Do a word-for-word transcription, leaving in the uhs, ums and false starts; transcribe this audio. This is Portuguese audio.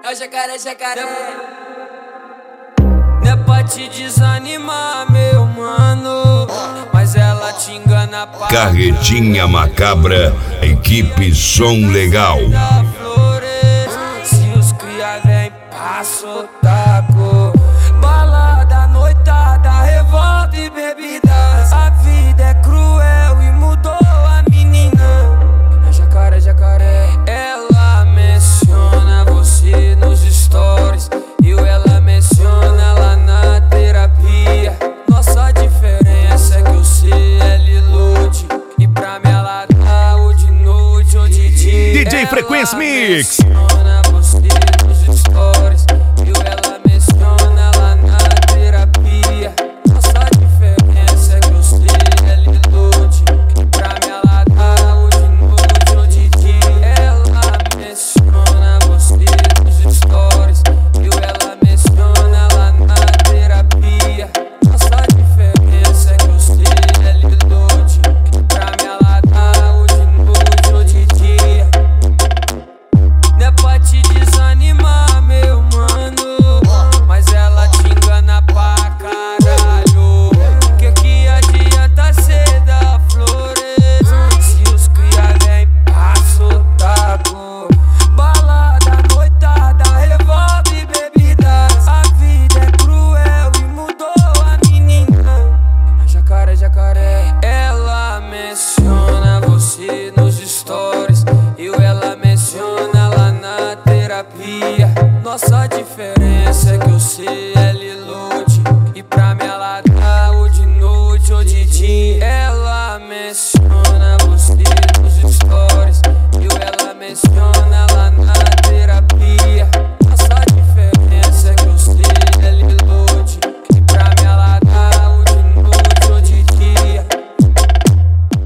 É o jacaré, jacaré. Não é pra te desanimar, meu mano, mas ela te engana pra Carretinha Macabra, equipe Som Legal. Se os cria vem, passa o taco. Balada, noitada, revolta e bebidas. A vida é cruel e mudou a menina. É jacaré, jacaré. Ela menciona você nos stories e ela menciona lá na terapia. Nossa diferença é que eu sei ela ilude, e pra mim ela dá ou de noite ou de dia. D J Frequência Mix. Menciona você nos stories e ela menciona lá na terapia. Nossa diferença é que eu sei ela ilude, e pra mim ela dá ou de noite ou de dia. Ela menciona você nos stories e ela menciona lá na terapia. Nossa diferença é que eu sei ela ilude, e pra mim ela dá ou de noite ou de dia. Não é pra te desanimar, meu mano, mas ela te engana pra caralho. Que que adianta cê dar flores se os cria vem, passa o taco. Balada, noitada, revolta e bebidas. A vida é cruel e mudou a menina. Jacaré, jacaré. Ela menciona você nos stories e ela menciona lá na terapia. Nossa diferença é que eu sei ela ilude, e pra mim ela dá ou de noite ou de dia. Ela menciona você nos stories e ela menciona lá na